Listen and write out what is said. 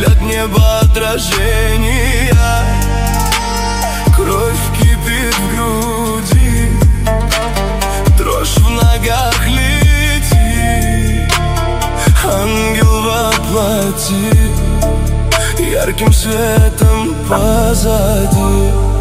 взгляд неба отражения. Кровь кипит в груди, дрожь в ногах летит. Ангел воплоти, ярким светом позади.